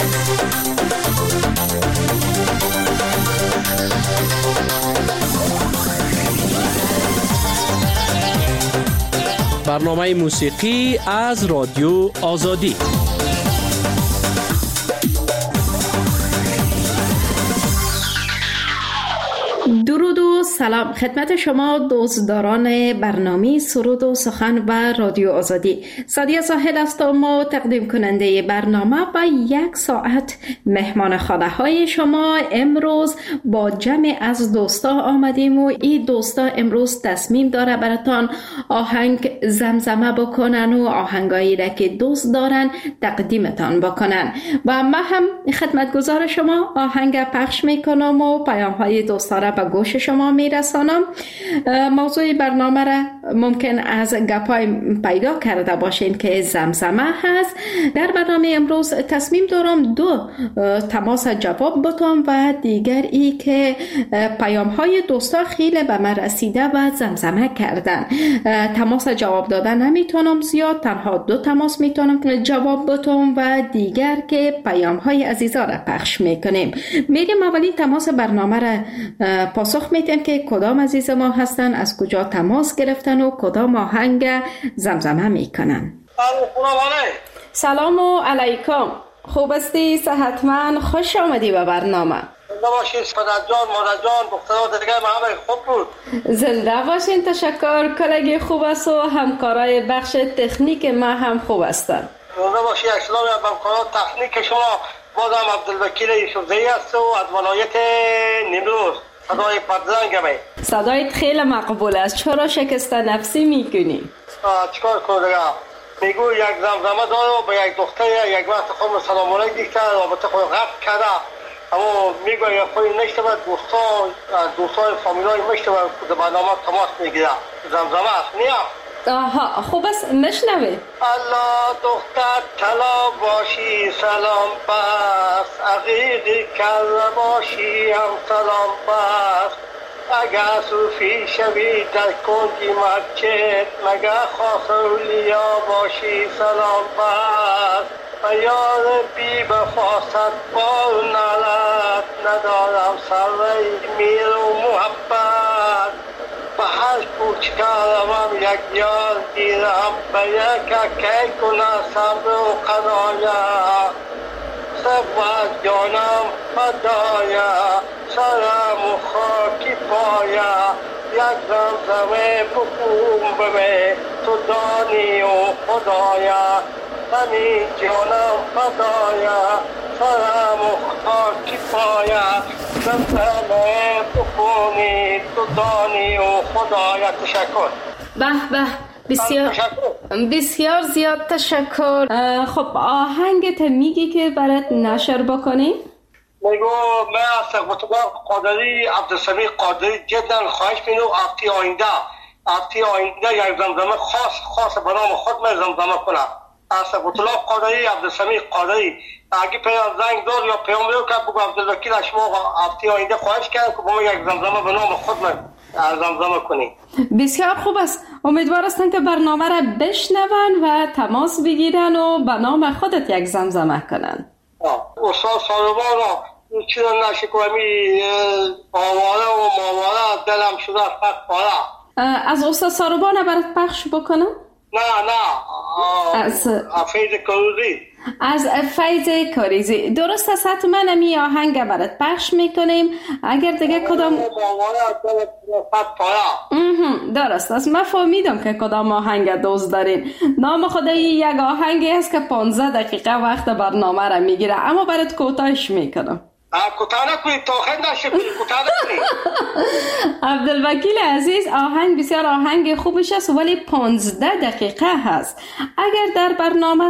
برنامه موسیقی از رادیو آزادی. درود و سلام خدمت شما دوستداران برنامه سرود و سخن و رادیو آزادی. سادیه ساحل هستم و تقدیم کننده برنامه و 1 ساعت مهمان خانه های شما. امروز با جمع از دوستا آمدیم و این دوستا امروز تصمیم داره براتان آهنگ زمزمه بکنن و آهنگایی را که دوست دارن تقدیمتان بکنن و ما هم خدمتگزار شما آهنگ پخش میکنم و پیام های دوستا را به گوش شما میرسانم. موضوع برنامه را ممکن از گپای پیدا کرده باشین که زمزمه هست. در برنامه امروز تصمیم دارم 2 تماس جواب بدم و دیگر ای که پیام های دوستا خیلی به من رسیده و زمزمه کردن. تماس جواب دادن نمیتونم زیاد، تنها 2 تماس میتونم جواب بدم و دیگر که پیام های عزیزا را پخش میکنیم. میریم اولین تماس برنامه را پاسخ میدیم که کدام عزیز ما هستن، از کجا تماس گرفتن و کدام آهنگ زمزمه میکنن. سلام علیکم، خوب استی؟ صحتمند؟ خوش آمدی به برنامه. زنده باشین پدر جان، مادر جان، دخترها دیگه همه خوب بود. زنده باشین، تشکر. کلگی خوب است و همکارای بخش تکنیک ما هم خوب هستن. زنده باشی. اسلام و همکارای تکنیک شما. بازم عبدالوکیل یوسفزئی است و از ولایت نیمروز. صدای پدرنگ می. صدایت خیلی مقبول است. چرا شکست نفسی میکنی؟ چیکار کنم دیگه؟ میگو یک زمزمه داره و به یک دختر یک وقت خود سلام علیک دیگه رابطه خود قطع کرده، اما میگو یک خودی نشتبه دوستای فامیلای میشتبه که برنامه تماس میگیره. زمزمه است نیا؟ آها خوب است، مشنوی. الله دختر طلا باشی سلام بس، عقیقی کر باشی هم سلام بس، اگر صوفی شوی در کنجی مسجد، مگر خاص اولیا باشی سلام بس، و یار بی بفاست با نالت، ندارم سر میر و محبت، به هر کوچکارم یک یار گیرم، به یک که کنه صبر و قنایا، سبت جانم فدایا، سرم و خاکی پایا، یک زمزمه بکوم بمه تو دانی و خدایا، همین جانم فدایا، سرم و خاکی پایا، زمزمه بکونی تو دانی و خدایا. تشکر. به به، بسیار زیاد تشکر. خب آهنگت میگی که برات نشر بکنیم؟ میگو من از سقوط قادری عبدالسمیع قادری جدا خواهش میکنم هفته آینده یک زمزمه خاص به نام خود من زمزمه کنم. از سقوط قادری عبدالسمیع قادری اگه پیام زنگ دار یا پیام رو که بگو عبدالوکیل شما هفته آینده خواهش کردم که با ما یک زمزمه به نام خود من زمزمه کنی. بسیار خوب است. امیدوار هستم که برنامه را بشنون و تماس بگیرن و به نام خودت یک زمزمه کنن. استاد سالوان چی رو نشکومی آواره و ماواره دلم شده فقط پاره. از استاد سالوان برات پخش بکنم؟ نه از فیض کاریزی. از فیض کاریزی. درست است، حتما می آهنگ برات پخش میکنیم. اگر دیگه کدام درست است، من فهمیدم که کدام آهنگ دوست دارین. نام خدایی یک آهنگی است که 15 دقیقه وقت برنامه را میگیره، اما برات کوتاهش میکنم. کوتاه نکنید تا آخر نشه، کوتاه نکنید. عبدالوکیل عزیز، آهنگ بسیار آهنگ خوبش است ولی 15 دقیقه هست. اگر در برنامه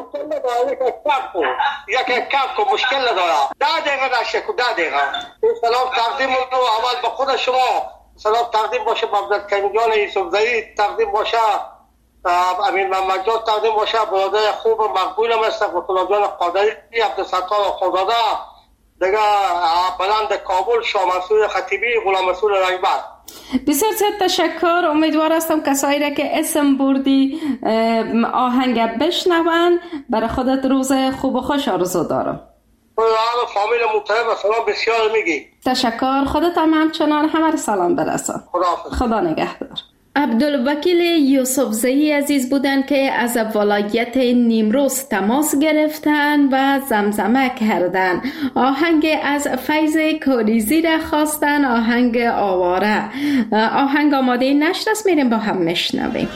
یک کم کو مشکل نداره. 10 دقیقه نشه، 10 دقیقه. سلام تقدیم رو اول به خود شما، سلام تقدیم باشه به عبدالکریم جان یوسفزئی، تقدیم باشه امین محمد جان، تقدیم باشه برادر خوب مقبولم است قطب جان قادری، عبدالستار خداده، دیگه بلند کابل، شاه منصور خطیبی، غلام رسول رنگبر. بسیار تشکر. امیدوار هستم کسایی را که اسم بردی آهنگ بشنون. برای خودت روز خوب و خوش آرزو دارم. و فامیل محترم سلام بسیار میگی. تشکر. خودت هم همچنان همه را سلام برسان. خدا نگهدار. عبدالوکیل یوسفزئی عزیز بودند که از ولایت نیمروز تماس گرفتند و زمزمه کردند. آهنگ از فیض کوریزی را خواستند، آهنگ آواره. آهنگ آماده نشر است، میریم با هم میشنویم.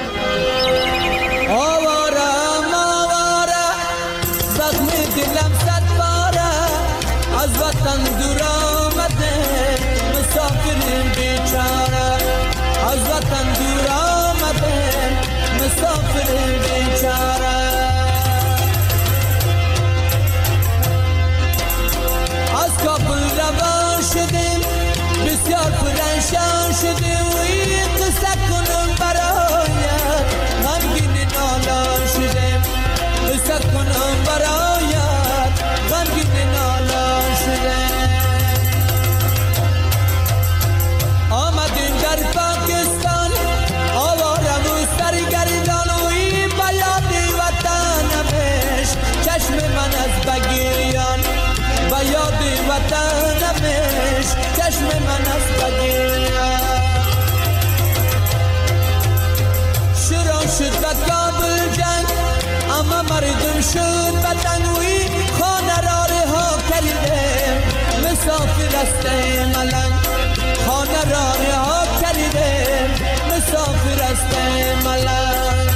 از وطن دور آمده مسافرین بیچاره، از وطن دور آمده مسافرین بیچاره. از کابل روان شدیم بسیار پرنشان شدیم و این قصه کنم برایت غمگین نالان شدیم، قصه کنم برایت غمگین نالان شدیم. آمدیم در پاکستان آوارم و سرگردان و این بیاد وطنمش چشم من از بگیریان، بیاد وطنمش چشم من از بگیریان. شروع شد و کابل جنگ اما مردم شد بدنوی خانه را رها کردیم مسافر است ملنگ، خانه را رها کردیم مسافر است ملنگ.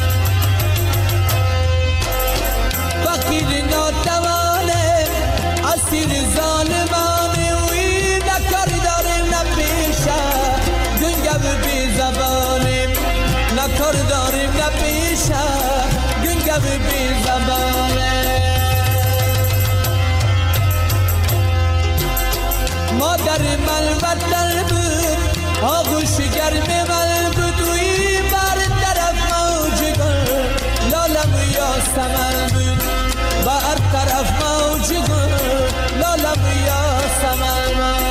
فقیر ناتوانه اسیر ظالمانه وی نکاری داریم نپیشه گنگو بی زبانیم، نکار داریم نپیشه گنگو بی زبانه. مادر من وطن بود آغوش گرم من بود وی بر طرف موج گل لالم یاسمن بود، بر طرف موج گل لالم یاسمن.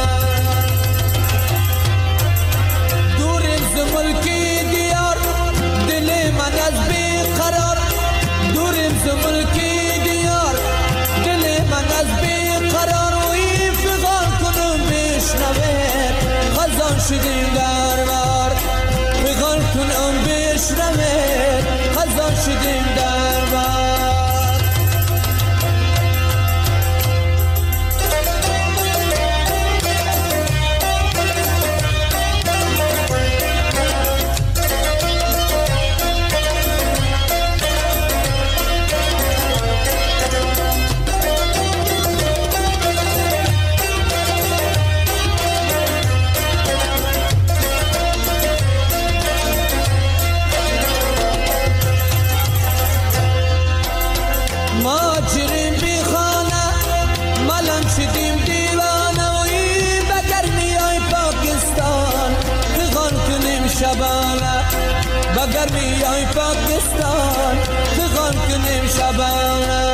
دوریم ز ملکی دیار دل من از بیقرار، دوریم ز ملکی دیار دل من از بیقرار و این فغان کنم بشنوه خزان شدیم در بار، فغان کنم بشنوه خزان شدیم در بار. ماجرین بی خانه ملم شدیم دیوانه و این بگرمی های پاکستان فغان کنیم شبانه، بگرمی های پاکستان فغان کنیم شبانه.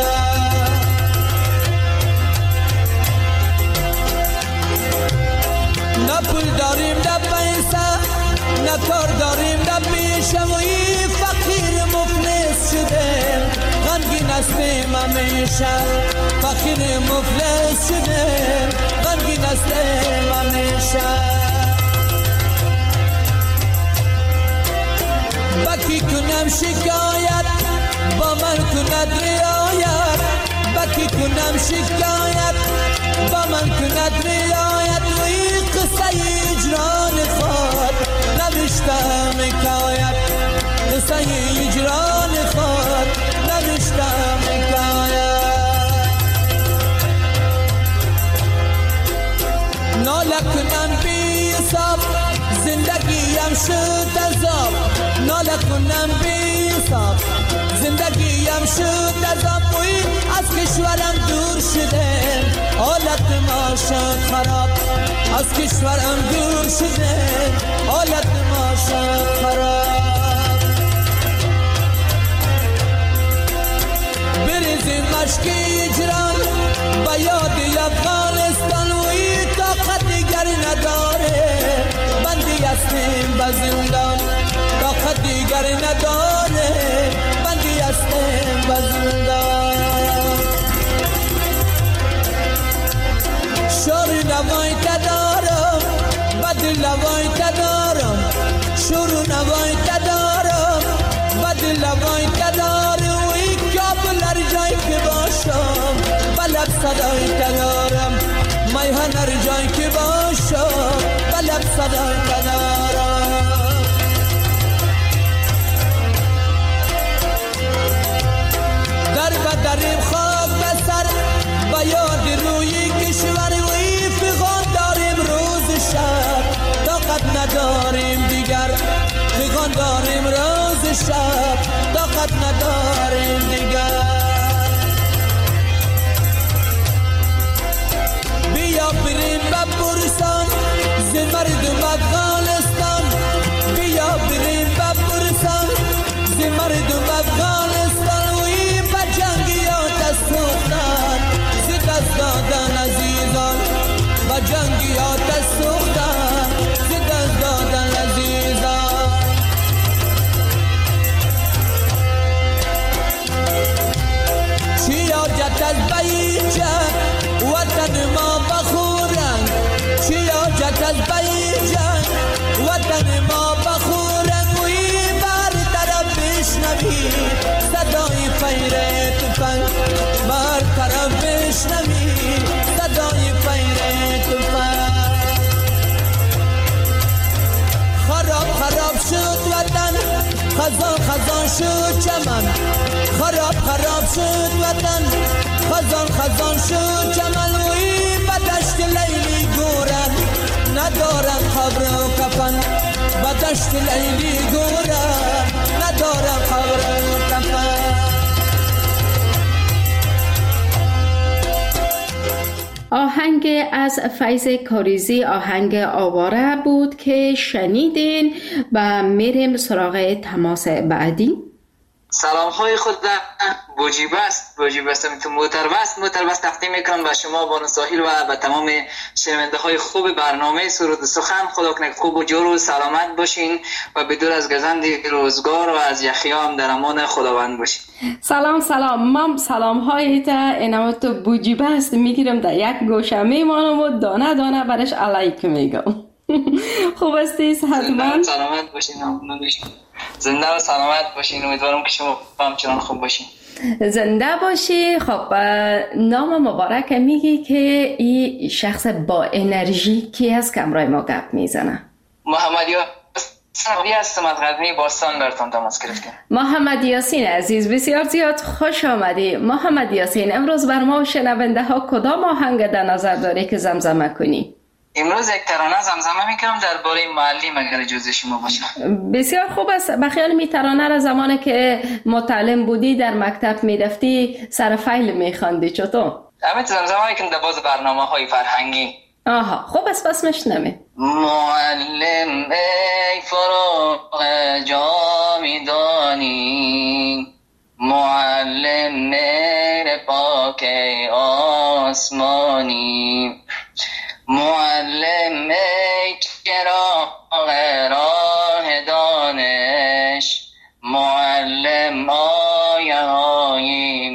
نه پول داریم نه پیسه نه کار داریم نه پیشه و این فقیر مفلس شدیم غمگین هستیم همیشه، فقیر مفلس شدیم غمگین هستیم همیشه. بکی کنم شکایت با من کند رعایت، بکی کنم شکایت با من کند رعایت و این قصه اجران خود نوشتم حکایت، قصه اجران خود نوشتم حکایت. ناله کنم بی حساب زندگیم شد عذاب، ناله کنم بی حساب زندگیم شد عذاب و این از کشورم دور شده حالت ما شد خراب، از کشورم دور شده حالت ما شد خراب. بریزیم مشک اجران با یاد افغانستان و این طاقت دیگر نداره بندی هستیم به زندان، طاقت دیگر نداره بندی هستیم به زندان. لوای تدارم بد لوای تدارم شروع نوای تدارم بد لوای تدارم وی کابل هر جای که باشم بلب صدای تدارم میهن هر جای که باشم بلب صدای تدارم در بدریم خاک بسر و یاد روی کشور وی فغان داریم روز شب طاقت نداریم دیگر فغان داریم روز شب طاقت نداریم دیگر بیا بریم بپرسان ز مردم افغانستان بیا بریم بپرسان ز مردم افغانستان وی بجنگیات سوختن ز دست دادن عزیزان بجنگیات سوختن ز دست دادن عزیزان چی حاجت از بیجن وطن ما بخورن چی حاجت از بیجن وطن ما بخورن وی بر طرف بشنوی صدای فیر تفنگ بر طرف بشنوی صدای فیر تفنگ خراب خراب شد وطن خزان خزان شد چمن خراب خراب شد وطن خزان خزان شد چمن وی بدشت لیلی گورن ندارن قبر و کفن بدشت لیلی گورن ندارن قبر و کفن آهنگ از فیض کاریزی آهنگ آواره بود که شنیدین و میریم سراغ تماس بعدی. سلام های خود بوجیبست تو موتربست تقدیم میکنم به شما بانو ساحل و به تمام شنونده های خوب برنامه سرود سخن. خدا کنه خوب و جور و سلامت باشین و بدور از گزند روزگار و از یخیام در امان خداوند باشین. سلام من سلام های تا اینم تو بوجیبست میگیرم در یک گوشه میمانم و دانه دانه برش علیک میگم. خوب استی حتما سلامت باشین زنده و سلامت باشین. امیدوارم که شما همچنان خوب باشین. زنده باشی. خب نام مبارک میگی که این شخص با انرژی کی هست که امروز ما گپ میزنه؟ محمد یاسین هستم از غزنی باستان براتون تماس گرفتم. محمد یاسین عزیز بسیار زیاد خوش آمدی. محمد یاسین امروز بر ما شنونده ها کدام آهنگ در نظر داری که زمزمه کنی؟ امروز یک ترانه زمزمه میکنم درباره معلم اگر اجازه شما باشه. بسیار خوب است. بخیال می ترانه را زمانی که متعلم بودی در مکتب میرفتی سر فیل میخواندی چطور؟ همه زمزمه میکنم در باز برنامه های فرهنگی. آها خوب است پس مشنویم. معلم ای فراغ جامیدانی معلم مهر پاک آسمانی معلم ای چراغ راه دانش معلم آیه های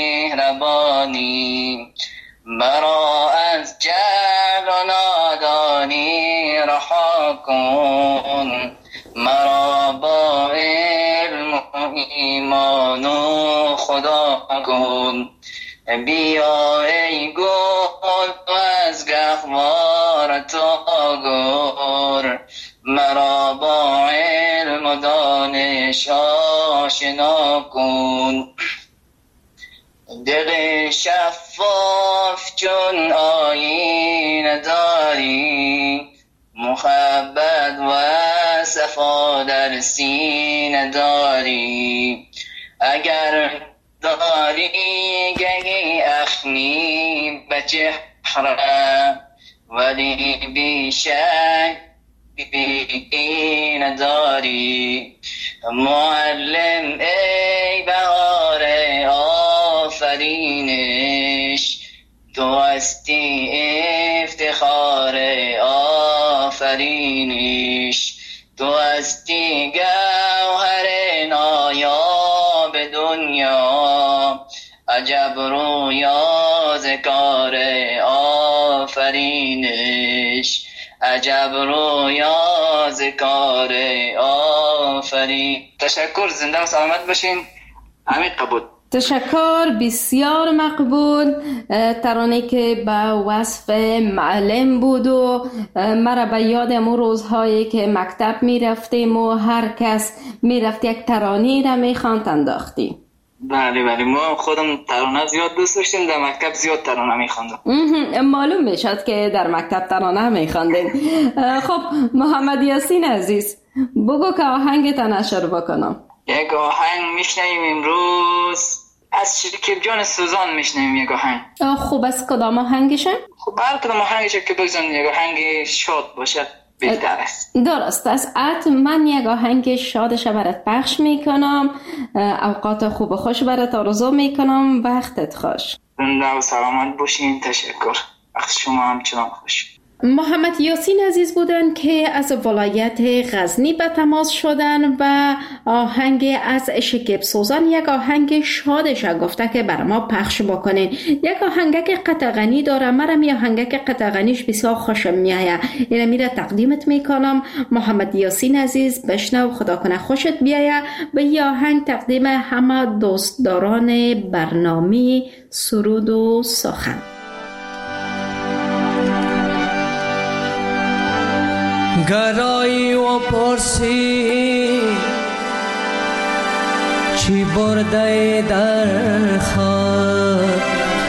مهربانی مرا از جهل و نادانی رها کن مرا با علم و ایمان و خدا کن بیا ای گل از گهوار تا گور مرا با علم و دانش آشنا کن دل شفاف چون آیینه داری محبت و صفا در سینه داری اگر داری گهی اخمی به چهره ولی بیشک بی‌کینه داری معلم ای بهار آفرینش تو هستی افتخار آفرینش تو هستی گوهر نایاب دنیا عجب رویا ز کار آفرینش، عجب رویاز کار آفرین. تشکر، زنده و سلامت باشین. عمیق قبول. تشکر، بسیار مقبول. ترانه که با وصف معلم بود و مرا به یاد امون روزهایی که مکتب می رفتیم و هر کس می رفت یک ترانه را می خواند انداختیم. بله ما خودم ترانه زیاد دوست داشتیم، در مکتب زیاد ترانه می خواندم. معلوم میشد که در مکتب ترانه می خواندیم. خب محمد یاسین عزیز، بگو که آهنگت نشر بکنم. یک آهنگ میشنویم امروز از شکیب جان سوزان میشنویم. یک آهنگ. خوب، از کدام آهنگشه؟ خب هر کدام آهنگشه که بگذاریم یک آهنگ شاد باشد بهتر است. درست است. من یک آهنگ شادش برات پخش میکنم. اوقات خوب و خوش برات آرزو میکنم. وقتت خوش. زنده و سلامت باشین. تشکر. وقت شما همچنان خوش. محمد یاسین عزیز بودن که از ولایت غزنی به تماس شدن و آهنگ از شکیب سوزان، یک آهنگ شادش گفته که بر ما پخش بکنین. یک آهنگ که قطغنی داره. مرا می آهنگ که قطغنیش بسیار خوشم میایه. اینه میره تقدیمت میکنم محمد یاسین عزیز. بشنو، خدا کنه خوشت بیایه. به این آهنگ تقدیم همه دوستداران برنامه سرود و سخن. گرایی و پرسی چی برده در خواب،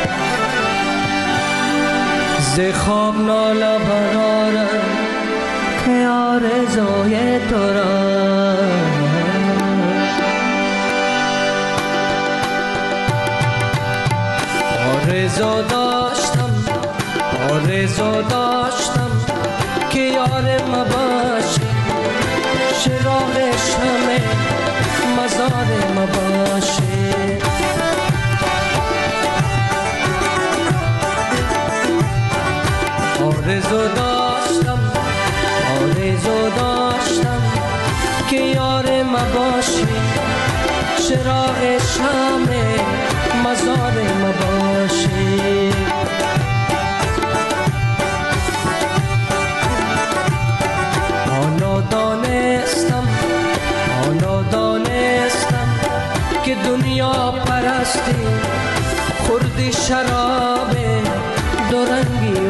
ز خواب ناله برارم که آرزوی تو را. آرزو داشتم که یار ما باشی، چراغ شمع مزار ما باشی. آرزو داشتم که یار ما باشی، چراغ شمع مزار ما باشی. حالا دانستم که دنیا پرستی خوردی شراب دورنگی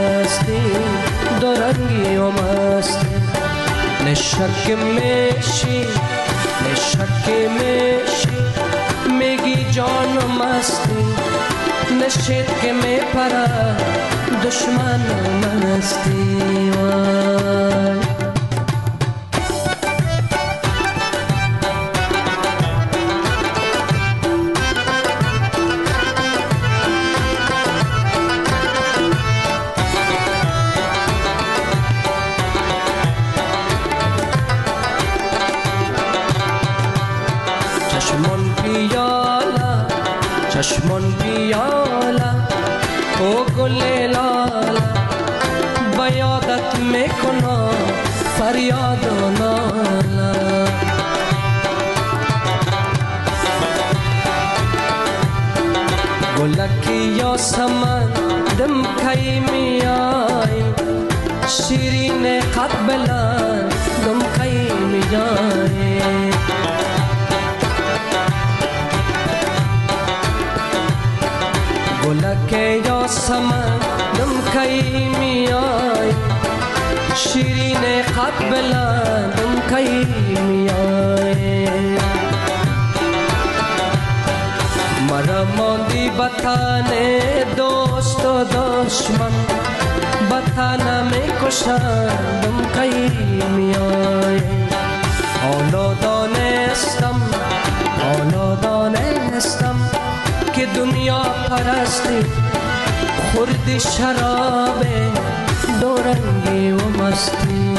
و مستی. نشک میشی میگی جان و مستی، نشید که میپره دشمن و مستی. وای چشمون بیالا او گل لالا، با یادت میکنم فریاد و نالا. گلکی یاسمن دم کی میای، شیرین قد بلند دم کی میای. گلک یاسمن دم کی میای، شیرین قد بلند دم کی میای. مرا ماندی بطن دوست و دشمن، بطن میکشند دم کی میای. حالا دانستم که دنیا پرستی خوردی شراب دورنگی و مستی.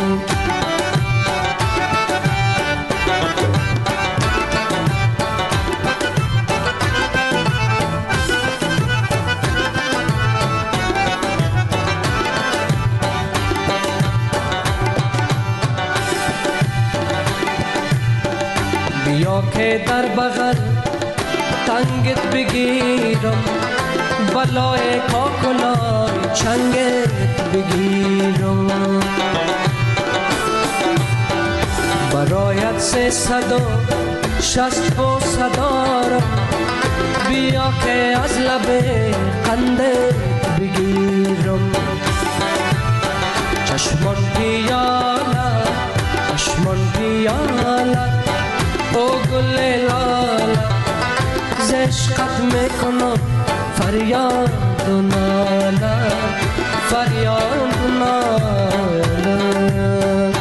بیا که در بغل تنگت بگیرم، بلای کاکلای چنگت بگیرم برایت 360 صدا را بیا که از لب قندت بگیرم چشمان پیالت او گل لاله ز عشقت میکنم فریاد و ناله فریاد و ناله.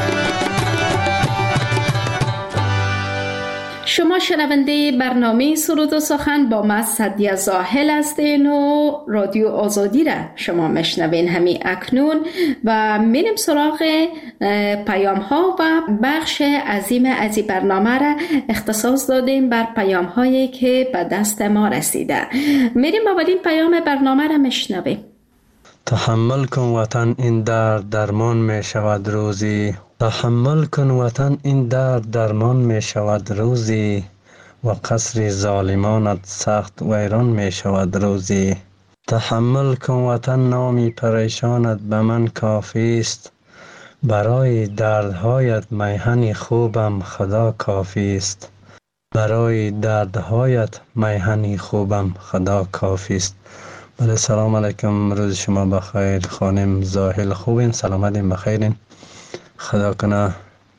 شما شنونده برنامه سرود و سخن با من سعدیه زاهل هستین و رادیو آزادی را شما مشنوین همین اکنون و میریم سراغ پیام ها و بخش عظیم از این برنامه را اختصاص دادیم بر پیام هایی که به دست ما رسیده. میریم اولین پیام برنامه را مشنویم. تحمل کن وطن این درد درمان می شود روزی، تحمل کن وطن این درد درمان می شود روزی و قصر ظالمانت سخت ویران می شود روزی. تحمل کن وطن نامی پریشانت به من کافی است، برای دردهایت میهن خوبم خدا کافی است، برای دردهایت میهن خوبم خدا کافی است. بله سلام علیکم، روز شما بخیر خانم زاهل، خوبین؟ سلامتین؟ بخیرین؟ خدا کنه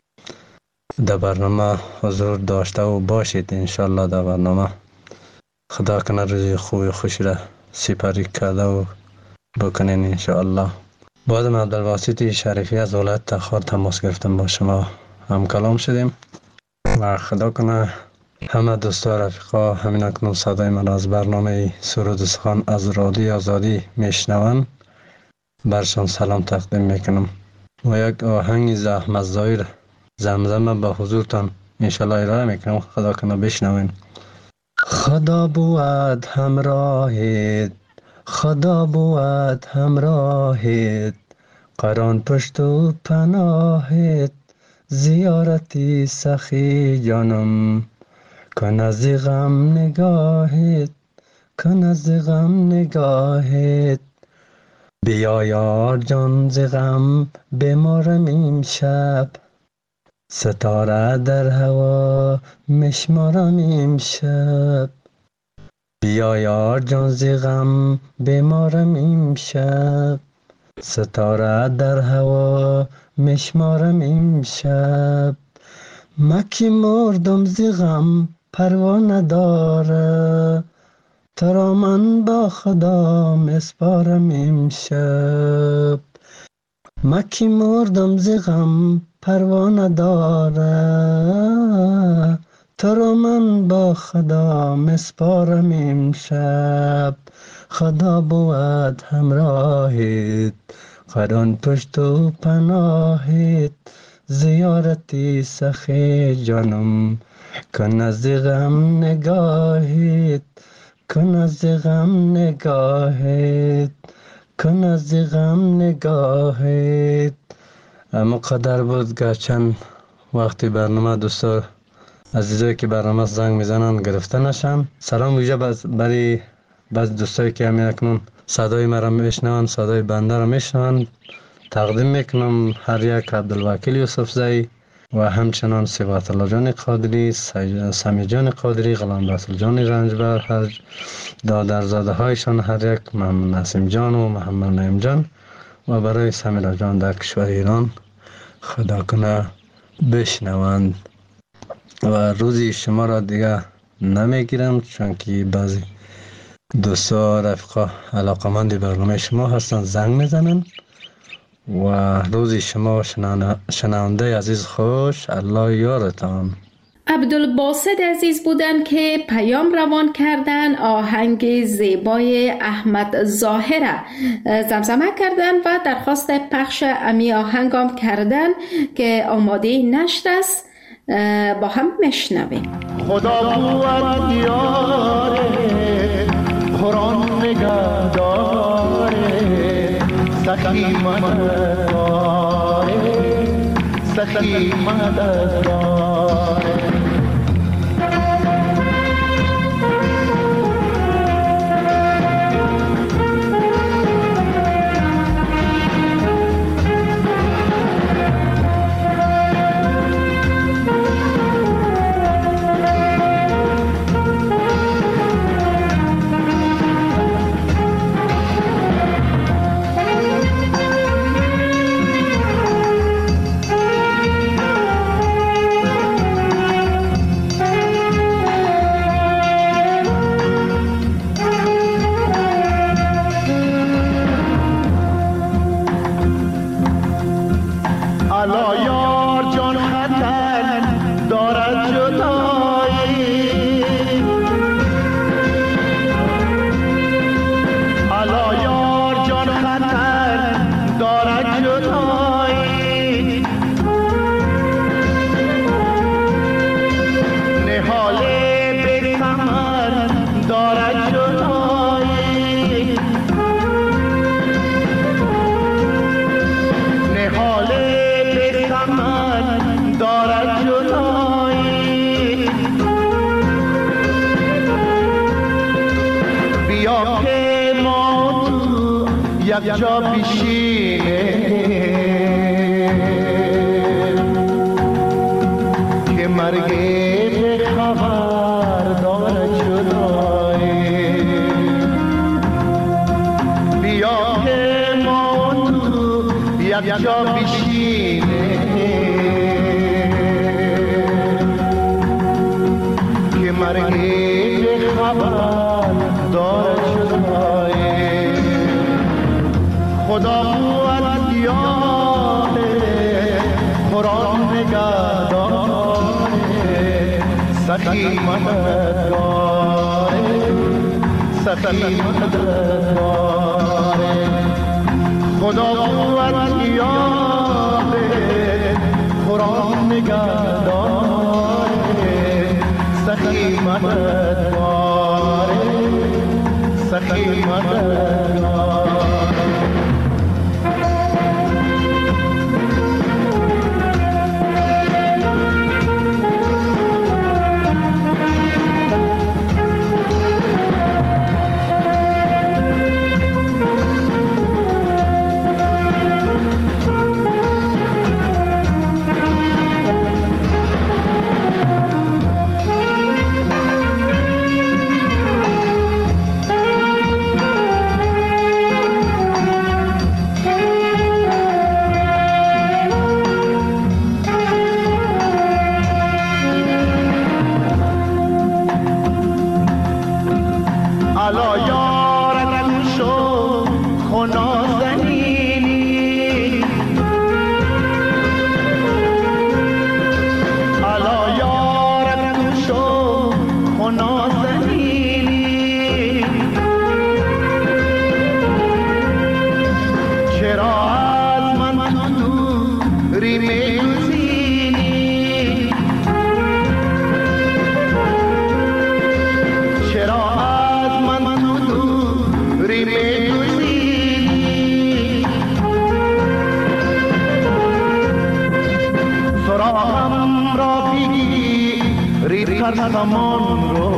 در برنامه حضور داشته و باشید انشالله. در برنامه خدا کنه روز خوبی خوشی را سپری کرده و بکنین انشالله. بعد عبدالباسط شریفی از ولایت تخار تماس گرفتم، با شما هم کلام شدیم و خدا کنه همه دوستا رفیقا همین اکنون صدای من از برنامه سرود و سخن از رادیو آزادی میشنون، برشان سلام تقدیم میکنم و یک آهنگ زحمت زایر زمزمه به حضورتان انشالله ارائه میکنم. خدا کنه بشنوین. خدا بود همراهت، خدا بود همراهت، قران پشت و پناهت، زیارتی سخی جانم، کن از غم نگاهت، کن از غم نگاهت، بیا یار جان ز غم بمارم امشب، ستاره در هوا مشمارم امشب، بیا یار جان ز غم بمارم امشب، ستاره در هوا مشمارم امشب، مکی مردم ز غم پروا نداره، ترا من با خدا مسپارم امشب، مکی مردم ز غم پروا نداره، ترا من با خدا مسپارم امشب، خدا بود همراهت، قران پشت و پناهت، زیارتی سخی جانم، کن از غم نگاهت، کن از غم نگاهت، کن از غم نگاهت. اما قدر بود گرچند وقتی برنامه دوستا عزیزایی که برنامه زنگ میزنن گرفته نشن. سلام ویژه برای بعض دوستایی که همین اکنون صدای مرا میشنون، صدای بنده را میشنون، تقدیم میکنم هر یک عبدالوکیل یوسف زئی و همچنان صفات الله جان قادری، سمی جان قادری، غلام رسول جان رنجبر، هر دادرزاده هایشان هر یک، محمد نسیم جان و محمد نعیم جان و برای سمیرا جان در کشور ایران خدا کنه بشنوند. و روزی شما را دیگه نمیگیرم چون که بعضی دوستا رفقا علاقمند برنامه شما هستن، زنگ میزنن و روزی شما شنونده عزیز خوش، الله یارتان. عبدالباسط عزیز بودن که پیام روان کردن، آهنگ زیبای احمد ظاهر زمزمه کردن و درخواست پخش امی آهنگام کردن که آماده نشر است. با هم مشنویم. خدا بود یاره، قرآن نگهداره، سخی مدداره، سخی مدداره. یک جا بشینه که مرگ به خبر داره جدایی. بیا که ما تو یک جا بشینه که مرگ به خبر داره جدایی. خدا بود یاره قرآن نگهداره سخی مددگاره سخی مددگاره. خدا بود یاره قرآن نگهداره سخی مددگاره سخی مددگاره. زمان رو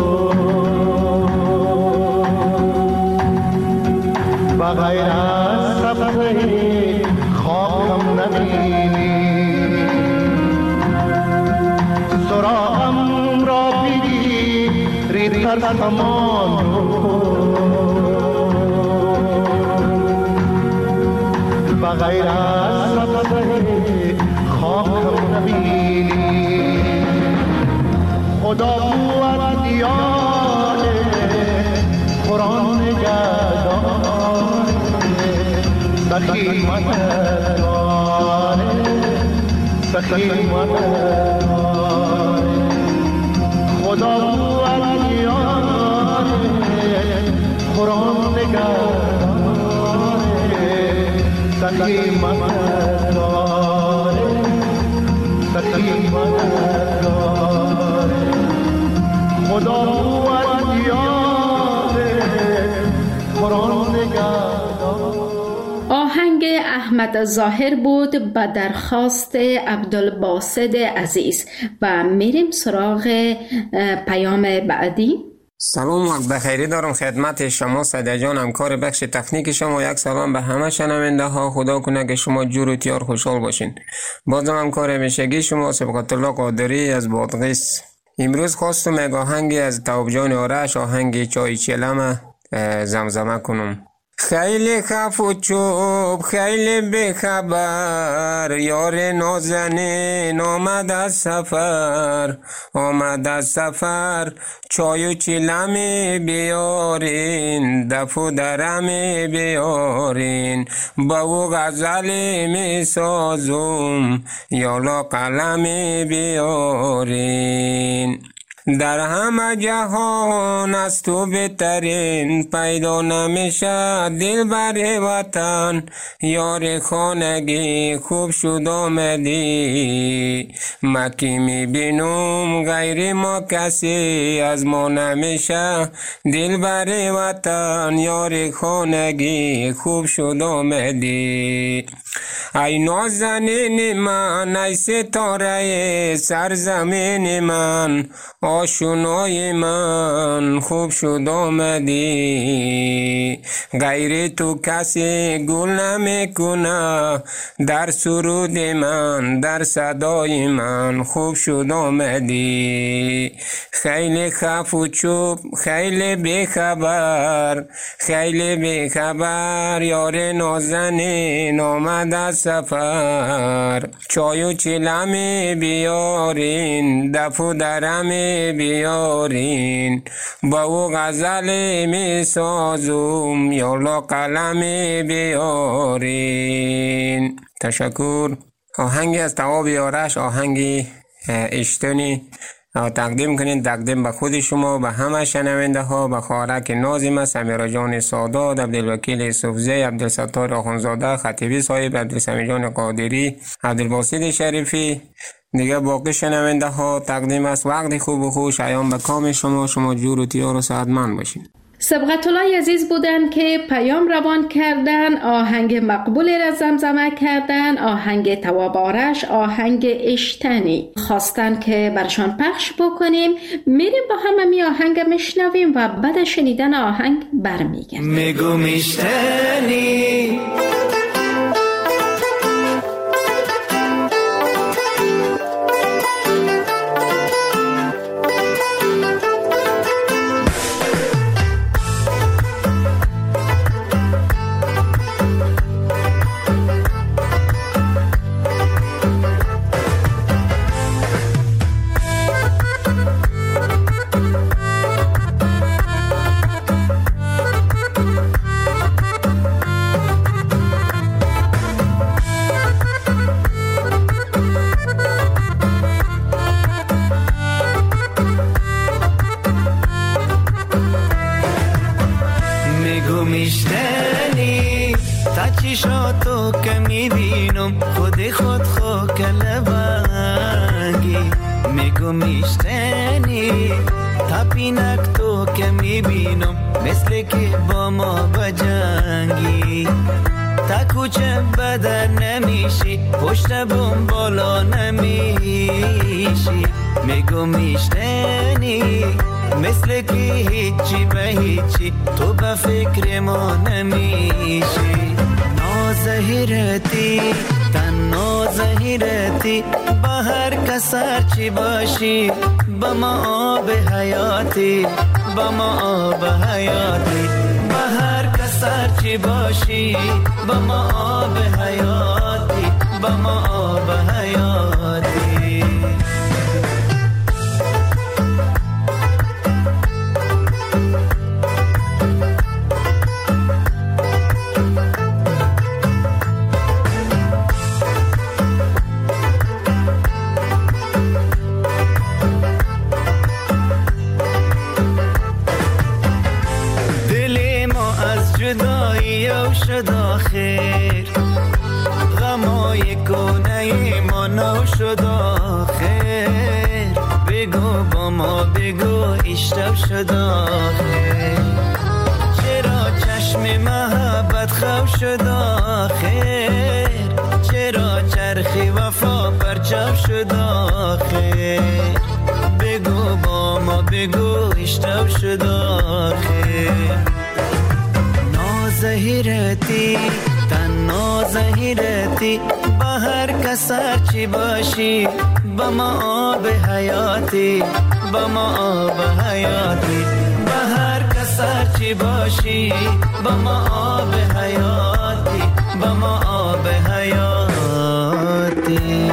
بغیر از سبزه خاکم نبینی، سراغم را بگیر در زمان رو بغیر از سبزه خاکم نبینی. خدا بود دیانه قرآن نگهداره، سخی مددگاره، سخی مددگاره. خدا بود دیانه قرآن نگهداره، سخی مددگاره، سخی مددگاره. خدا بود یاره قرآن نگهداره. آهنگ احمد ظاهر بود به درخواست عبدالباسط عزیز و میریم سراغ پیام بعدی. سلام وقت بخیری دارم خدمت شما سعدیه جان، همکار بخش تکنیک شما. یک سلام به همه شنونده ها، خدا کنه که شما جور و تیار خوشحال باشین. بازم همکار همیشگی شما سبقت الله قادری از بادغیس. امروز خواستم یک آهنگی از تواب جان آرش، آهنگ چای چلم زمزمه کنم. خیلی خف و چوب خیلی بخبر، یار نازنین آمد از سفر، آمد از سفر. چای و چلمی بیارین، دف و درمی بیارین، با او غزلی می سازم، یالا قلمی بیارین. در همه جهان از تو بهترین، پیدا نمیشه دل بر وطن، یار خانگی خوب شد آمدی. مکی میبینم غیر ما کسی از ما نمیشه دل بر وطن، یار خانگی خوب شد آمدی. ای نازنین من، ای ستاره سرزمین من، آشنای من خوب شد آمدی. غیر تو کسی گل نمیکنه در سرود من، در صدای من خوب شد آمدی. خیلی خف و چوب، خیلی بیخبر، خیلی بیخبر، یار نازنین آمد از سفر. چای و چیلمی بیارین، دف و درمی بیارین، با او غزل می سازم، یالا قلمی بیارین. تشکر. آهنگی از تواب یارش، آهنگی اشتونی تقدیم کنین، تقدیم به خود شما، به همه شنونده ها، به خواهرک نازم، سمیرا جان سادات، عبدالوکیل یوسفزی، عبدالستار آخونزاده، خطیبی صاحب، عبدالسمی جان قادری، عبدالباسط شریفی. دیگه باقی شنونده ها تقدیم است. وقتی خوب و خوش ایام به کام شما، شما جور و تیار و سعادتمند باشین. سبقت الله عزیز بودن که پیام روان کردن، آهنگ مقبولی را زمزمه کردن، آهنگ تواب آرش، آهنگ اشتنی خواستن که برشان پخش بکنیم. میریم با همه می آهنگ میشنویم و بعد شنیدن آهنگ برمیگردیم. میگو میشتنی میشتنی تا چشاتو که میبینم خود کلبنگی. میگو میشتنی تا پینک تو که میبینم مثل که با ما بجنگی. تا کوچه بدر نمیشی پشت بوم بالا نمیشی. میگو میشتنی مثل که هیچی به هیچی تو به فکر ما نمیشی. نازهیرتی تن نازهیرتی با هر کسر چی باشی، با ما آب حیاتی، با ما آب حیاتی. با هر کسر چی باشی، با ما آب حیاتی، با ما آب حیاتی. شد آخر غمای کنه ما نو شد آخر. بگو با ما بگو اشتب شد آخر. چرا چشم محبت خواب شد آخر. چرا چرخی وفا پرچاب شد آخر. بگو با ما بگو اشتب شد آخر. نازهیرتی تن نازهیرتی با هر کسر چی باشی، با ما آب حیاتی، با ما آب حیاتی. با هر کسر چی باشی، با ما آب حیاتی، با ما آب حیاتی.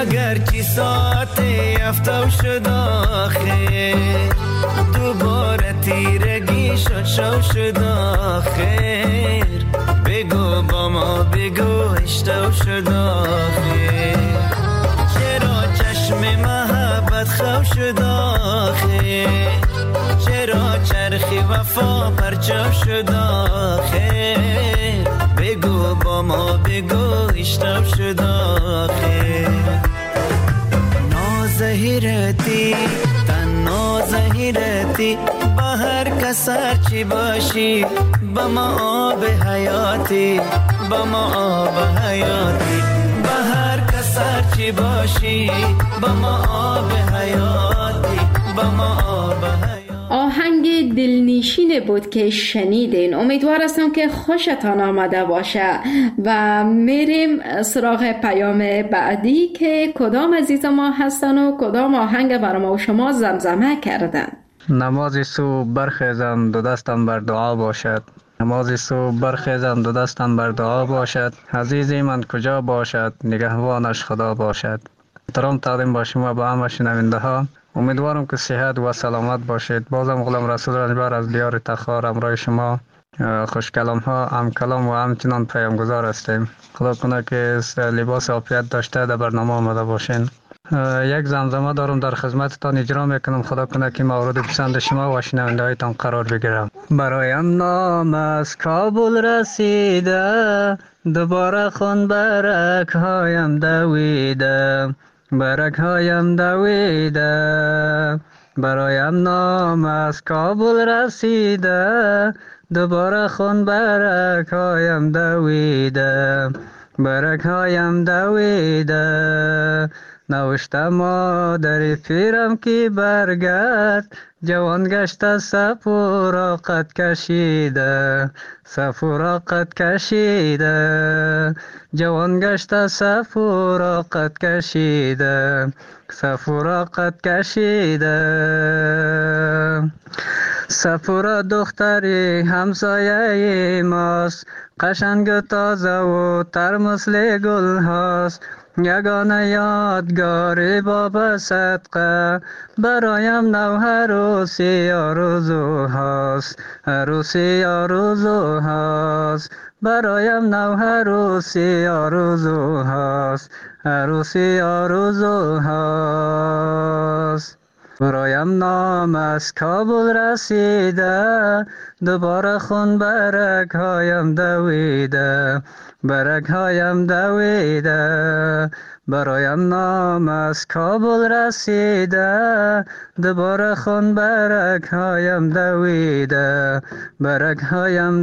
اگر چی ساعت افتو شد آخر دوباره تیرگی شد شد آخر بگو با ما بگو اشتو شد آخر چرا چشم محبت خو شد آخر چرا چرخی وفا پرچو شد آخر بگو با ما بگو اشتو شد آخر نازهیرتی تنها زهیرتی با هر کسر چی باشی با ما آب حیاتی با ما آب حیاتی با هر کسر چی باشی با ما آب حیاتی با ما آب حیاتی. آهنگ دلنشین بود که شنیدین. امیدوار هستم که خوشتان آمده باشه و میریم سراغ پیام بعدی که کدام عزیز ما هستن و کدام آهنگ برای ما و شما زمزمه کردن. نماز صبح برخیزم دو دستم بر دعا باشد نماز صبح برخیزم دو دستم بر دعا باشد عزیزی من کجا باشد نگهبانش خدا باشد. احترام تقدیم با شما با همه شنونده ها. امیدوارم که صحت و سلامت باشید. بازم غلام رسول رنجبر از دیار تخار همراه شما خوش کلام ها هم کلام و همچنان پیامگذار هستیم. خدا کنه که لباس عافیت داشته در برنامه آمده باشین. یک زمزمه دارم در خدمتتان اجرا میکنم. خدا کنه که مورد پسند شما و شنونده هایتان قرار بگیرم. برایم نام از کابل رسیده دوباره خون برک هایم دویده برک هایم دویده برایم نام از کابل رسیده دوباره خون برک هایم دویده برک هایم دویده نوشته مادر پیرم که برگرد جوان گشته سفورا قد کشیده سفورا قد کشیده جوان گشته سفورا قد کشیده سفورا قد کشیده سفورا دختری همسایه ماست قشنگ تازه و تر مثل گل هاست یگانه یادگاری باب صدقه برایم نو عروسی آرزو هاست عروسی آرزو هاست برایم نو عروسی آرزو هاست عروسی آرزو هاست برایم نام از کابل رسیده دوباره خون برک هایم دویده برک هایم دویده برایم نام از کابل رسیده دوباره خون برک هایم دویده برک هایم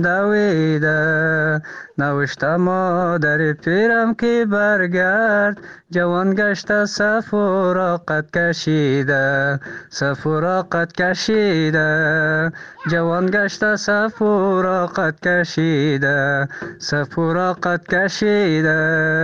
دویده نوشته مادر پیرم که برگرد جوان گشته سفورا قد کشیده سفورا قد کشیده جوان گشته سفورا قد کشیده سفورا قد کشیده.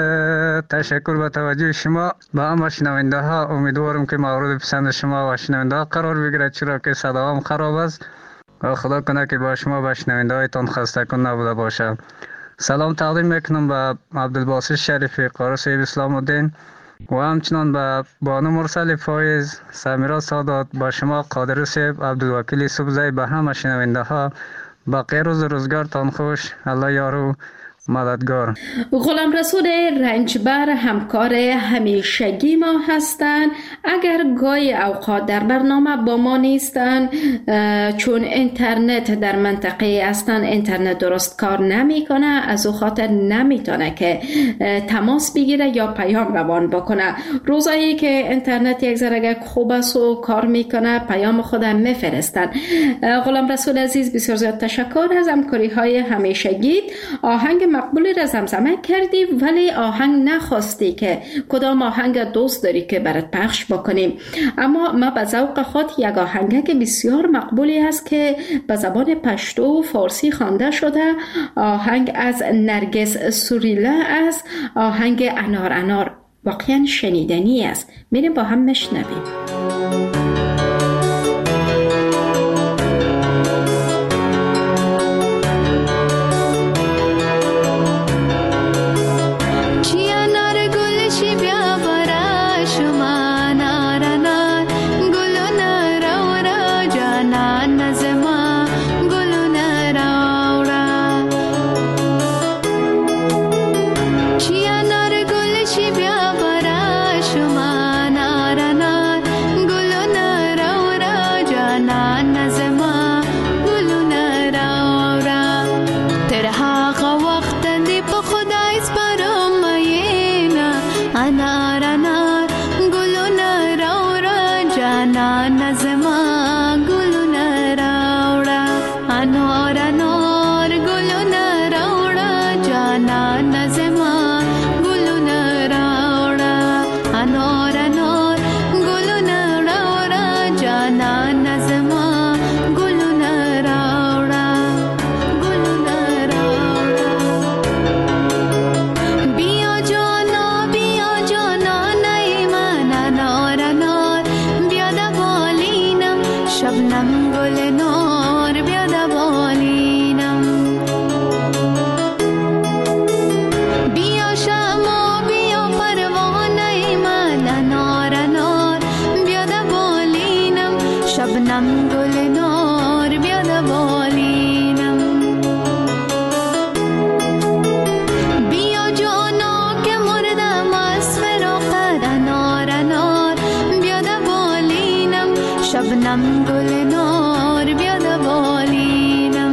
تشکر به توجه شما. با همه شنونده ها امیدوارم که مورد پسند شما و شنونده ها قرار بگیرد چرا که صداام خراب است و خدا کنه که با شما و شنونده هایتان خسته کن نبوده باشه. سلام تقدیم میکنم به عبدالباسط شریفی قاری صاحب اسلام الدین و همچنان به بانو مرسل فایز سمیرا سادات با شما قادر صاحب عبدالوکیل صبحزی به همه شنونده ها باقی روز روزگارتان خوش. الله یارو مددگار. غلام رسول رنجبر همکار همیشگی ما هستند. اگر گاهی اوقات در برنامه با ما نیستند چون اینترنت در منطقه هستند اینترنت درست کار نمیکنه از او خاطر نمیتونه که تماس بگیره یا پیام روان بکنه. روزایی که اینترنت یک ذره خوب است و کار میکنه پیام خودم میفرستن. غلام رسول عزیز بسیار زیاد تشکر از همکاری های همیشگی. آهنگ مقبولی را زمزمه کردی ولی آهنگ نخواستی که کدام آهنگ دوست داری که برات پخش بکنیم، اما ما به ذوق خود یک آهنگ که بسیار مقبولی است که به زبان پشتو و فارسی خوانده شده، آهنگ از نرگس سوریلا است، آهنگ انار انار. واقعا شنیدنی است. میریم با هم نشنویم. چی انار گل چی بیا برای شبنم گل نار بیاد بالینم بیا جانا که مردم از فراقت انار انار بیاد بالینم شبنم گل نار بیاد بالینم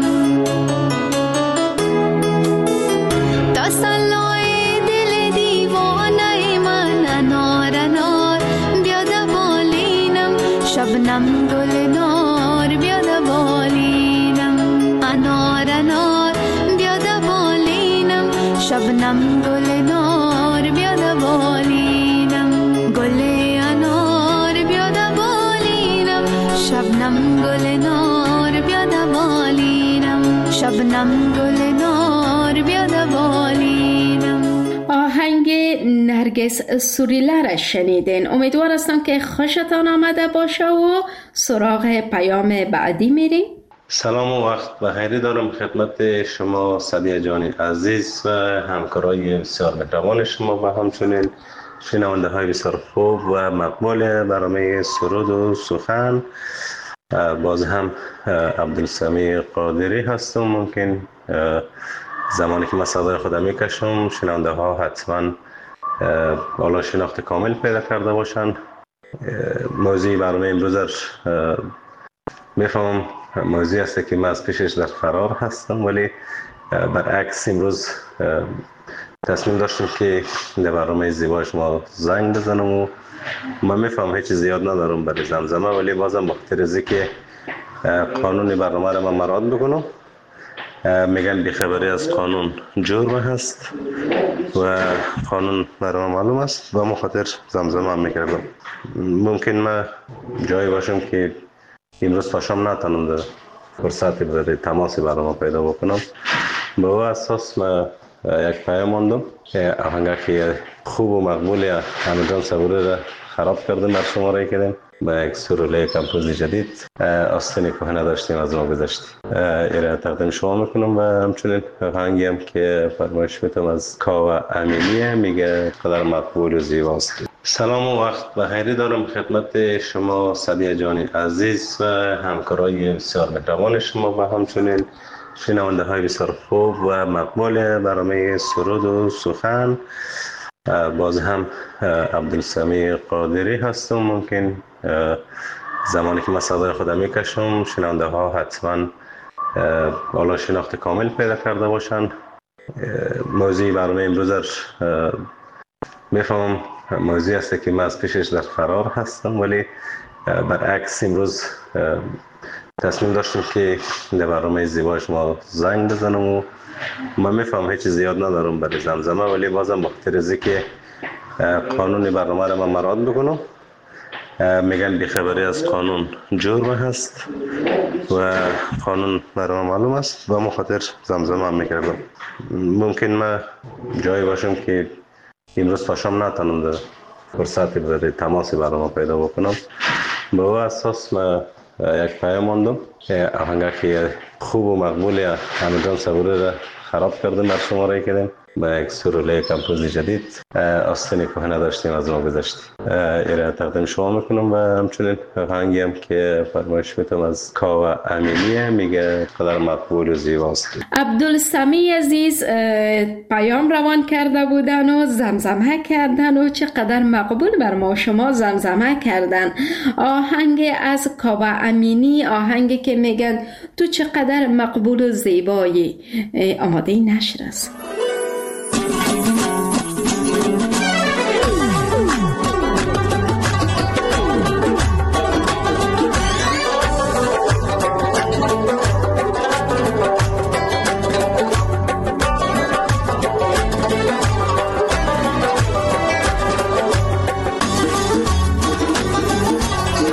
تسلای دل دیوانه من انار انار بیاد بالینم شبنم گل نار بیاد بالینم انار انار بیاد بالینم شبنم گل نار بیاد بالینم گل انار بیاد بالینم شبنم گل نار بیاد بالینم شبنم گل نار بیاد بالینم. آهنگ نرگس سوریله را شنیدین. امیدوار هستم که خوشتان آمده باشه و سراغ پیام بعدی میریم. سلام و وقت بخیری دارم خدمت شما سعدیه جان عزیز و همکارای بسیار مهربان شما و همچنین شنونده های بسیار خوب و مقبول برنامه سرود و سخن. باز هم عبدالسمی قادری هستم. ممکن زمانی که من صدای خودم میکشم شنونده ها حتما بالا شناخت کامل پیدا کرده باشن. موضوع برنامه امروز میفهمم موضوعی است که من از پیشش در فرار هستم، ولی برعکس امروز تصمیم داشتم که در برنامه زیبای شما زنگ بزنم و من میفهمم هیچ زیاد ندارم برای زمزمه، ولی بازم بخاطر از اینکه قانون برنامه را من مراعات بکنم. میگن بیخبری از قانون جرم هست و قانون برای معلوم است و مخاطر زمزمه هم میکردم. ممکن من جایی باشم که امروز تا شام نتونم در فرصتی برای تماسی برنامه پیدا بکنم. به او اساس من یک پیام ماندم که آهنگی که خوب و مقبولی حمید جان صبوری را خراب کردیم در شماره کردیم با یک سروله کمپوز جدید آستین کهنه داشتیم از ما گذشتیم. ایره تقدیم شما میکنم و همچنین آهنگی هم که فرمایش میتونم از کاوه امینیه، میگه قدر مقبول و زیباست. سلام و وقت بخیری دارم خدمت شما سعدیه جان عزیز و همکارای بسیار مهربان شما و همچنین شنونده های بسیار خوب و مقبول برنامه سرود و سخن. باز هم عبدالسمی قادری هستم. ممکن زمانی که من صدای خودم میکشم شنونده ها حتما بالا شناخت کامل پیدا کرده باشن. موضوع برنامه امروز میفهمم موضوعی است که من از پیشش در فرار هستم، ولی برعکس امروز تصمیم داشتم که در برنامه زیبای شما زنگ بزنم و من میفهم هیچ زیاد ندارم برای زمزمه، ولی بازم بخاطر از اینکه قانون برنامه را من مراعات بکنم. میگن بیخبری از قانون جرم هست و قانون برای معلوم است و مخاطر زمزمه هم میکردم. ممکن من جایی باشم که امروز تا شام نتونم در فرصتی برای تماسی برنامه پیدا بکنم. به او اساس من یک پیام ماندم که آهنگی که خوب و مقبولی حمید جان صبوری را خراب کردیم در شماره کردیم با یک سروله کمپوز جدید آستین کهنه داشتیم از ما گذشتیم. ایره تقدیم شما میکنم و همچنین آهنگی هم که فرمایش میتونم از کاوه امینیه، میگه قدر مقبول و زیباست. عبدالسمی عزیز پیام روان کرده بودن و زمزمه کردن و چقدر مقبول بر ما شما زمزمه کردن. آهنگ از کاوه امینی، آهنگی که میگن تو چقدر مقبول و زیبایی. آماده نشر است.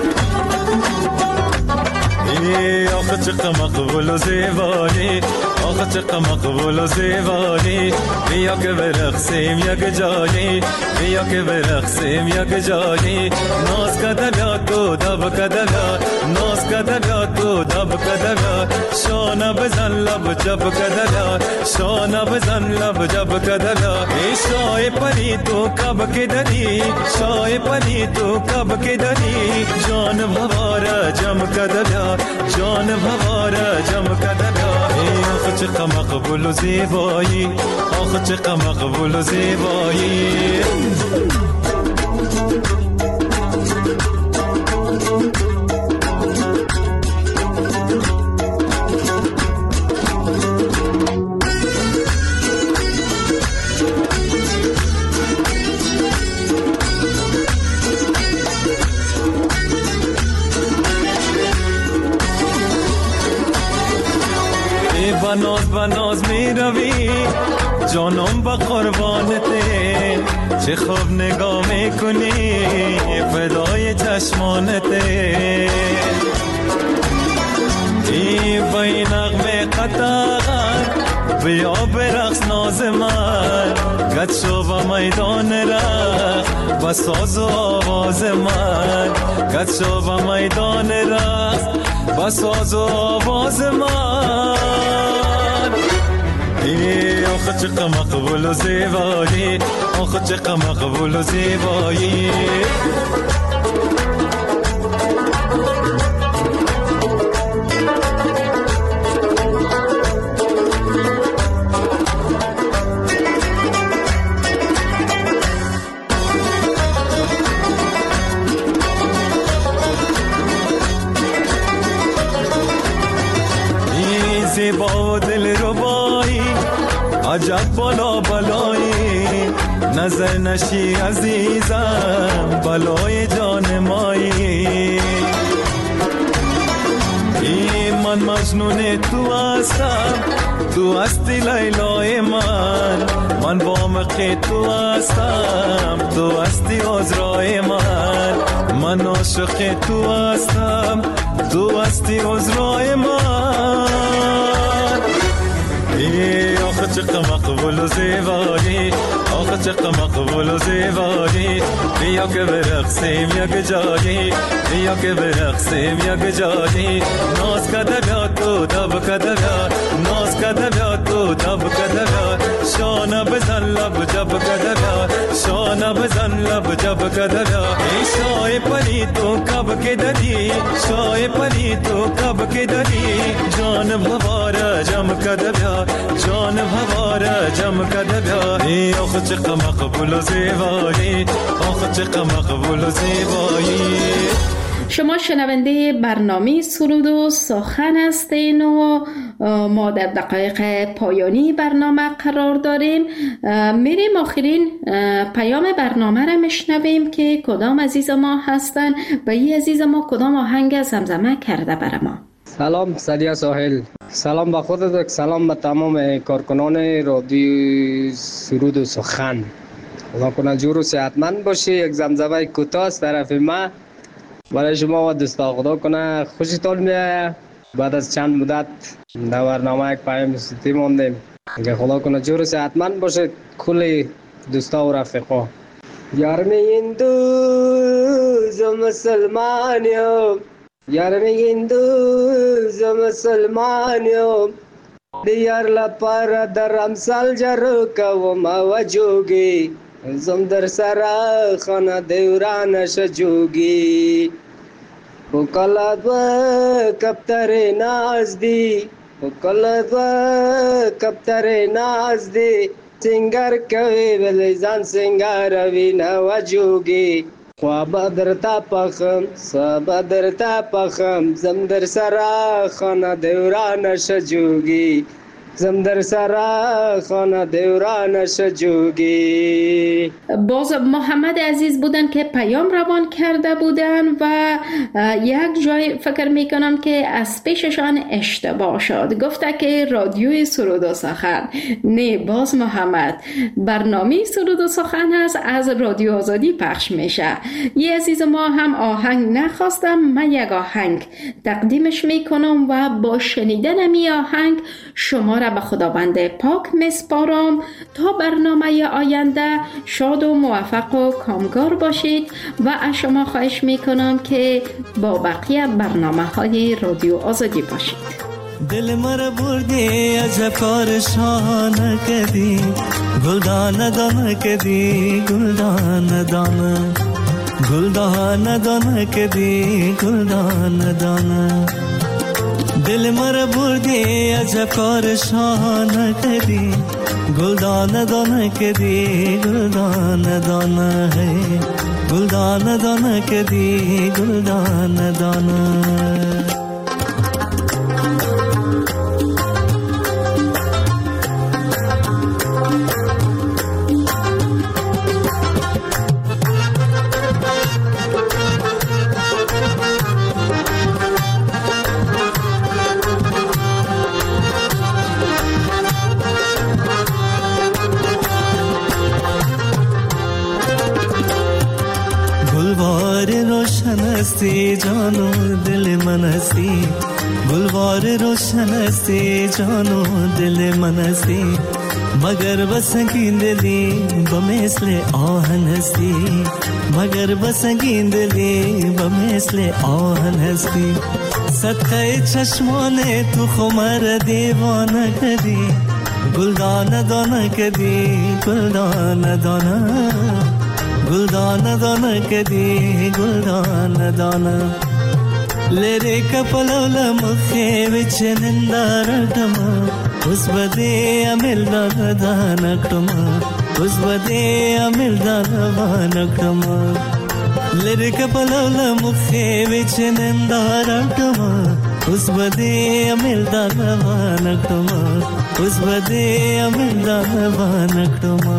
چقدر مقبول و زیبایی، آخه چقدر مقبول و زیبایی، بیا که برقصیم یک جایی، بیا که برقصیم یک جایی. ناز کده بیا تو دب کده بیا، ناز کده بیا تو دب کده بیا. شانه بزن لب جب کده بیا، شانه بزن لب جب کده بیا. ای شای پری تو کب که دری، شای پری تو کب که دری. جان بواره جم کده بیا، جان بواره جم کده بیا. ای آخه چقدر مقبول و زیبایی، آخه چقدر مقبول و زیبایی. بناز بناز می روی جانم با قربانته، چه خوب نگاه می کنی فدای چشمانته. ای بای نغمه قطعان بیا برقص ناز من، گد شو با میدان رقص با ساز و آواز من، گد شو با میدان رقص با ساز و آواز من. ای آخه چقدر مقبول و زیبایی، آخه چقدر مقبول و زیبایی. ای زیبا و دل ربایی، عجب بالا بلایی، نظر نشی عزیزم بلای جان مایی. ای من مجنون تو هستم، تو هستی لیلای من، من با مخی تو هستم، تو هستی عذرای من، من عاشق تو هستم، تو هستی عذرای من. ای آخه چقدر مقبول و زیبایی، آخه چقدر مقبول و زیبایی. بیا که برقصیم یک جایی، بیا که برقصیم یک جایی. ناز کده بیا تو دب کده بیا، ناز کده بیا تو دب کده بیا. شانه بزن لب جب کده بیا، شانه بزن لب جب کده بیا. ای شای پری تو کب که دری، شای پری تو کب که دری. جان بواره جم کده بیا، جان بواره جم کده بیا. ای آخه چقدر مقبول و زیبایی، آخه چقدر مقبول و زیبایی. شما شنونده برنامه سرود و سخن هستین و ما در دقایق پایانی برنامه قرار داریم. میریم آخرین پیام برنامه را میشنویم که کدام عزیز ما هستن و این عزیز ما کدام آهنگ زمزمه کرده بر ما. سلام سادیا ساحل، سلام با خودت، سلام به تمام کارکنان رادیو سرود و سخن. خدا کنه جور و صحتمند باشی. یک زمزمه کوتاه از طرف ما برای شما و دوستا. خدا کنه خوشتون میاد. بعد از چند مدت در برنامه یک پیام صوتی موندیم که خدا کنه جور و صحتمند باشید کل دوستا و رفیقا. یار میگین دوز مسلمانیم، یار میگین دوز مسلمانیم، دیار لپاره در امثال جرو کوم و جوگی، زم در سرا خانه دیورانش جوگی. بکلد و کبتر نازدی، بکلد و کبتر نازدی، سنگر کوي بلزان سنگر وینا و جوگی. خواب در تا پخم سبا در تا پخم، زم در سرا خانه دیورانش جوگی، زم در سرا خانه دیورانش جوگی. باز محمد عزیز بودن که پیام روان کرده بودن و یک جای فکر میکنم که از پیششان اشتباه شد. گفته که رادیوی سرود و سخن. نه، باز محمد، برنامه سرود و سخن هست، از رادیو آزادی پخش میشه. یه عزیز ما هم آهنگ نخواستم، من یک آهنگ تقدیمش میکنم و با شنیدن می آهنگ شما را به خداوند پاک میسپارم تا برنامه آینده شاد و موفق و کامگار باشید و از شما خواهش میکنم که با بقیه برنامه های رادیو آزادی باشید. دل مر بردی عجب کار شانه کدی گلدان دانه کدی گلدان دانه گلدان دانه کدی گلدان دانه دل مر بردی عجب کار شانه کدی گلدان دانه کدی گلدان دانه گلدان دانه کدی گلدان دانه हस्ती जानो दिल मन हस्ती गुलवार रोशन हस्ती जानो दिल मन हस्ती मगर बसंगी दिली बमेसले आहन हस्ती मगर बसंगी दिली बमेसले आहन हस्ती सत्य चश्मोने तू खुमर दीवाना कदी गुलदान दाना कदी गुलदान दाना गुलदान दाना कदी गुलदान दाना लेरे कपलोल मुखे विच निंदारटमा उस बदे अमिल दानकटमा उस बदे अमिल दानकटमा लेरे कपलोल मुखे विच निंदारटमा उस बदे अमिल दानकटमा उस बदे अमिल दानकटमा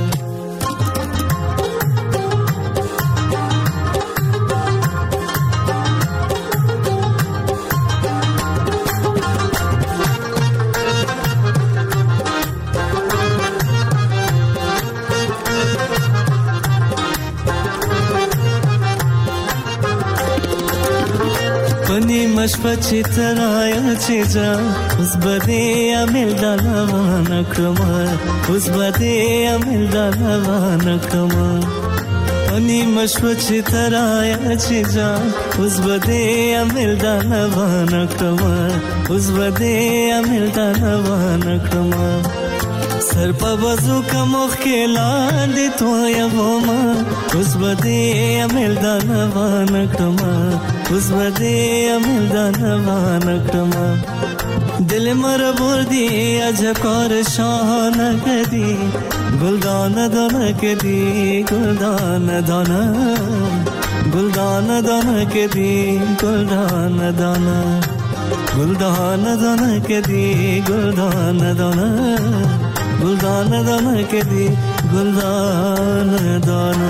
मशपची तराया चेजा उस बदे अमिल दालवान क्रमा उस बदे अमिल दालवान क्रमा अनि मशपची तराया चेजा उस बदे अमिल दालवान क्रमा उस बदे अमिल दालवान क्रमा सर पर वजू का मुख्किला दे तो या वमा उस बदे अमिल दालवान क्रमा उस बदे अमिल दानवान क्रमा दिल मर बुर्दी अजकर शान कदी गुलदान दाना कदी गुलदान दाना गुलदान दाना कदी गुलदान दाना गुलदान दाना कदी गुलदान दाना गुलदान दाना कदी गुलदान दाना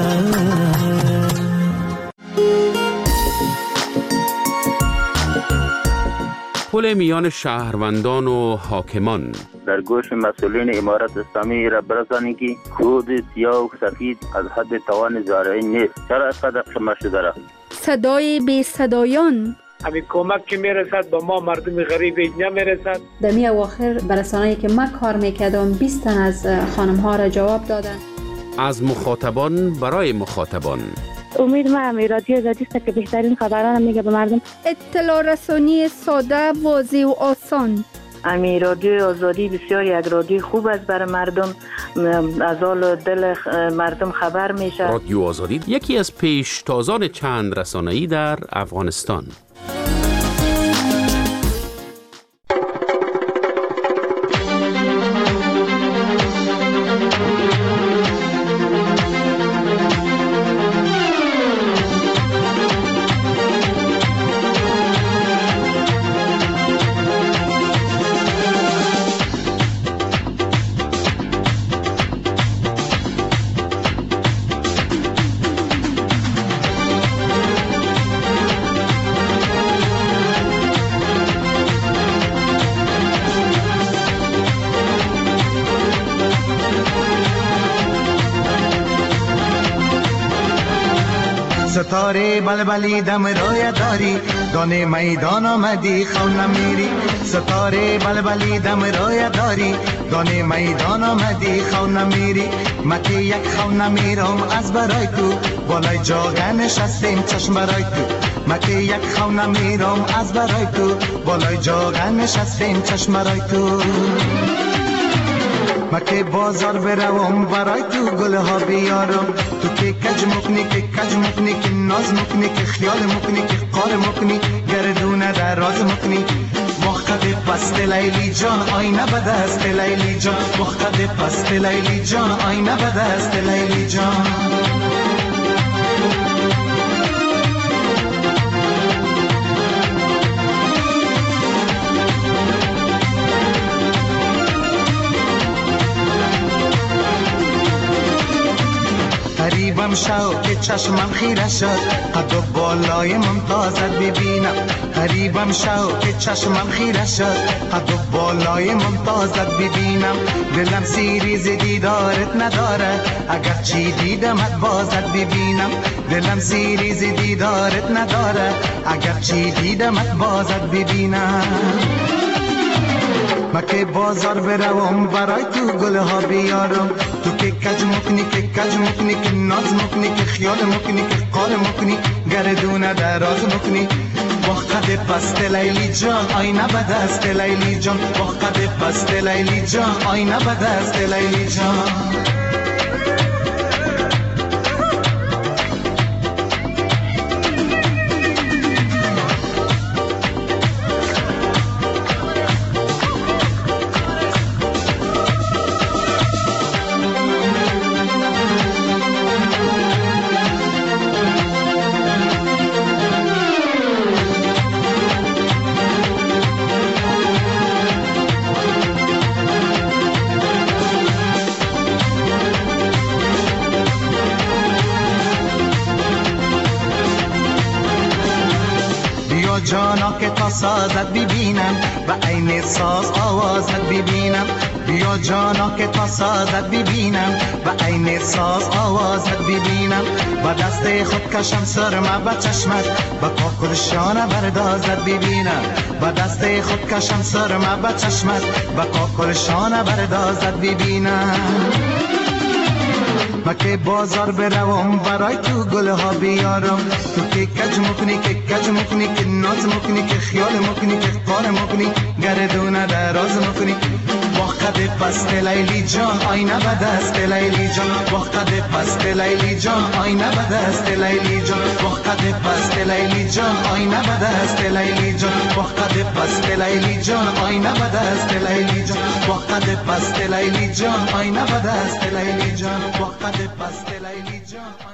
پل میان شهروندان و حاکمان در گوش مسئولین امارت اسلامی را برسانید که خود سیاه و سفید از حد توان زارعی نیست. چرا اینقدر خمه شده را؟ صدای بی صدایان همین کمک که میرسد به ما مردم غریب نمیرسد. دمی اواخر برسانه‌ای که من کار میکردم 20 تن از خانم ها را جواب دادن. از مخاطبان برای مخاطبان امید ما هم رادیو آزادی است که بهترین خبران میگه به مردم. اطلاع رسانی ساده، واضح و آسان. امی رادیو آزادی بسیار یک رادیو خوب است برای مردم، از حال دل مردم خبر میشه. رادیو آزادی یکی از پیشتازان چند رسانه‌ای در افغانستان. ستاره بلبلی دم رای داری دانه میدان آمدی خو نمیری ستاره بلبلی دم رای داری دانه میدان آمدی خو نمیری مکی یک خو نمیرم از برای تو بالای جاگه نشستیم چشم برای تو مکی یک خو نمیرم از برای تو بالای جاگه نشستیم چشم برای تو مکه بازار بروم برای تو گل ها بیارم تو که کج مکنی که ناز مکنی که خیال مکنی که قار مکنی گردونه در راز مکنی وقت پست لیلی جان آینه به دست لیلی جان وقت پست لیلی جان آینه به دست لیلی جان قریبم شو که چشمم خیره شد قد و بالای ممتازت ببینم قریبم شو که چشمم خیره شد قد و بالای ممتازت ببینم دلم سیریز دیدارت نداره اگر چی دیدمت بازت ببینم دلم سیریز دیدارت نداره اگر چی دیدمت بازت ببینم مکه بازار بروم برای تو گل ها بیارم تو که کج مکنی که ناز مکنی که خیال مکنی که قال مکنی گردونه دراز مکنی وقت پست لیلی جان آینه به دست لیلی جان وقت پست لیلی جان آینه به دست لیلی جان جانا که تا سازت ببینم و عین ساز آوازت ببینم بیا جانا که تا سازت ببینم و عین ساز آوازت ببینم و دست خود کشم سرمه به چشمت و کاکلشانه بردازت ببینم و دست خود کشم سرمه به چشمت و کاکلشانه بردازت ببینم مکه بازار بروم برای تو گل ها بیارم تو که کج مکنی که ناز مکنی که خیال مکنی که قار مکنی گردونه دراز مکنی وقت پست لیلی جان آینه به دست لیلی جان وقت پست لیلی جان آینه به دست لیلی جان وقت پست لیلی جان آینه به دست لیلی جان وقت پست لیلی جان آینه به دست لیلی جان وقت پست لیلی جان آینه به دست لیلی جان وقت پست لیلی جان